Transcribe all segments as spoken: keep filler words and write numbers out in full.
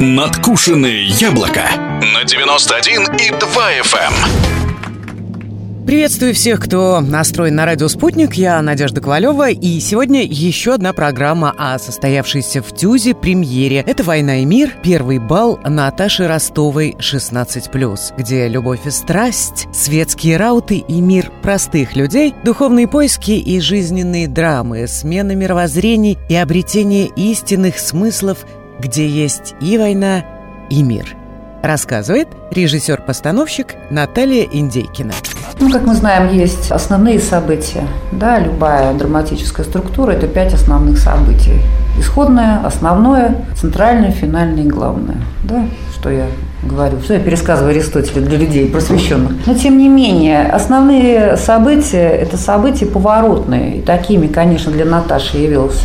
Надкушенное яблоко на девяносто один и два эф эм. Приветствую всех, кто настроен на радио «Спутник». Я Надежда Ковалева, и сегодня еще одна программа о состоявшейся в ТЮЗе премьере. Это «Война и мир. Первый бал» Наташи Ростовой шестнадцать плюс, где любовь и страсть, светские рауты и мир простых людей, духовные поиски и жизненные драмы, смена мировоззрений и обретение истинных смыслов, где есть и война, и мир. Рассказывает режиссер-постановщик Наталья Индейкина. Ну, как мы знаем, есть основные события. Да, любая драматическая структура – это пять основных событий. Исходное, основное, центральное, финальное и главное. Да, что я говорю, что я пересказываю Аристотеля для людей просвещенных. Но, тем не менее, основные события – это события поворотные. И такими, конечно, для Наташи явилась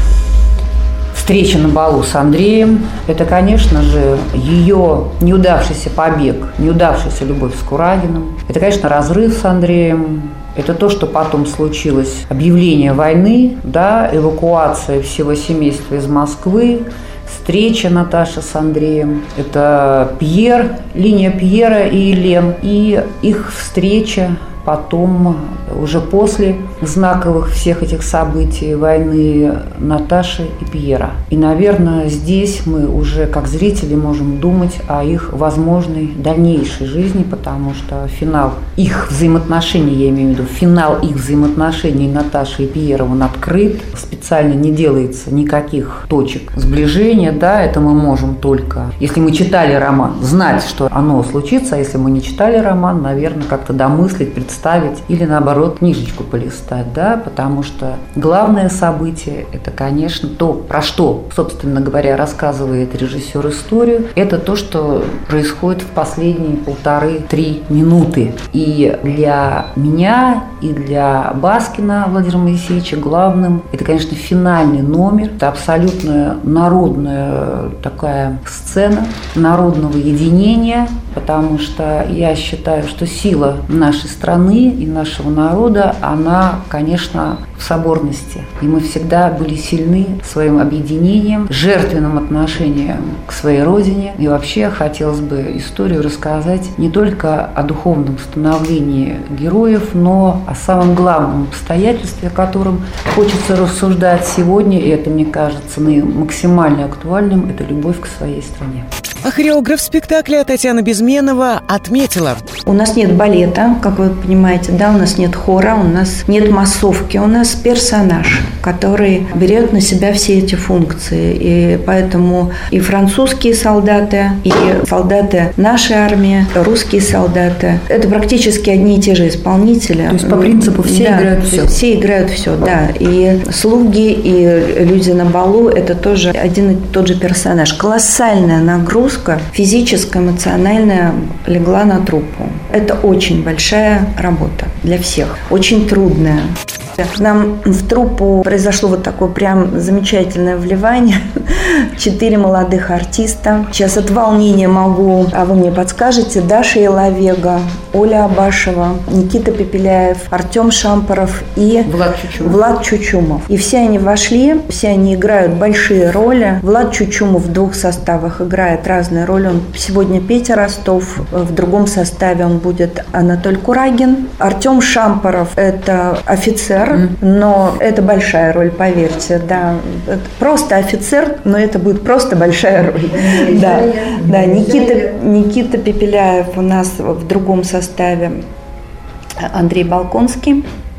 встреча на балу с Андреем. Это, конечно же, ее неудавшийся побег, неудавшаяся любовь с Курагиным. Это, конечно, разрыв с Андреем. Это то, что потом случилось. Объявление войны, да, эвакуация всего семейства из Москвы, встреча Наташи с Андреем. Это Пьер, линия Пьера и Елен. И их встреча потом, уже после знаковых всех этих событий войны Наташи и Пьера. И, наверное, здесь мы уже как зрители можем думать о их возможной дальнейшей жизни, потому что финал их взаимоотношений, я имею в виду, финал их взаимоотношений Наташи и Пьера, он открыт. Специально не делается никаких точек сближения, да, это мы можем только, если мы читали роман, знать, что оно случится, а если мы не читали роман, наверное, как-то домыслить, представить, ставить или, наоборот, книжечку полистать, да, потому что главное событие – это, конечно, то, про что, собственно говоря, рассказывает режиссер историю, это то, что происходит в последние полторы-три минуты. И для меня, и для Баскина Владимира Моисеевича главным – это, конечно, финальный номер, это абсолютно народная такая сцена народного единения, потому что я считаю, что сила нашей страны и нашего народа, она, конечно, в соборности. И мы всегда были сильны своим объединением, жертвенным отношением к своей родине. И вообще хотелось бы историю рассказать не только о духовном становлении героев, но о самом главном обстоятельстве, о котором хочется рассуждать сегодня, и это, мне кажется, максимально актуальным, это любовь к своей стране. А хореограф спектакля Татьяна Безменова отметила: у нас нет балета, как вы понимаете, да, у нас нет хора, у нас нет массовки, у нас персонаж, который берет на себя все эти функции. И поэтому и французские солдаты, и солдаты нашей армии, русские солдаты – это практически одни и те же исполнители. То есть по принципу все да, играют все. Все играют все, да. И слуги, и люди на балу – это тоже один и тот же персонаж. Колоссальная нагрузка физическая, эмоциональная легла на труппу. Это очень большая работа для всех, очень трудная. К нам в труппу произошло вот такое прям замечательное вливание. Четыре молодых артиста. Сейчас от волнения могу, а вы мне подскажете, Даша Елавега, Оля Абашева, Никита Пепеляев, Артем Шампоров и Влад Чучумов. Влад Чучумов. И все они вошли, все они играют большие роли. Влад Чучумов в двух составах играет разные роли. Он сегодня Петя Ростов, в другом составе он будет Анатолий Курагин. Артем Шампоров – это офицер, но это большая роль, поверьте, да. Это просто офицер, но это будет просто большая роль. Да, да. Никита, Никита Пепеляев у нас в другом составе, Андрей Балконский.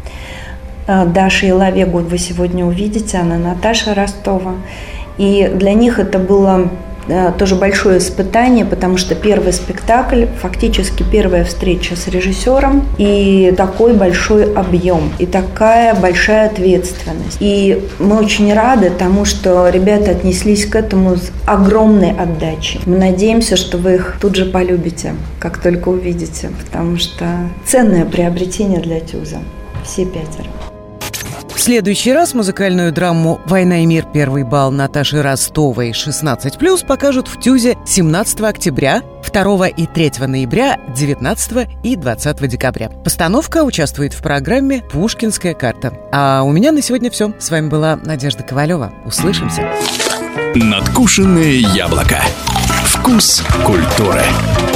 Даша Елавегу вы сегодня увидите, она Наташа Ростова. И для них это было тоже большое испытание, потому что первый спектакль, фактически первая встреча с режиссером, и такой большой объем, и такая большая ответственность. И мы очень рады тому, что ребята отнеслись к этому с огромной отдачей. Мы надеемся, что вы их тут же полюбите, как только увидите, потому что ценное приобретение для ТЮЗа. Все пятеро. В следующий раз музыкальную драму «Война и мир. Первый бал» Наташи Ростовой шестнадцать плюс покажут в ТЮЗе семнадцатого октября, второго и третьего ноября, девятнадцатого и двадцатого декабря. Постановка участвует в программе «Пушкинская карта». А у меня на сегодня все. С вами была Надежда Ковалева. Услышимся. Надкушенное яблоко. Вкус культуры.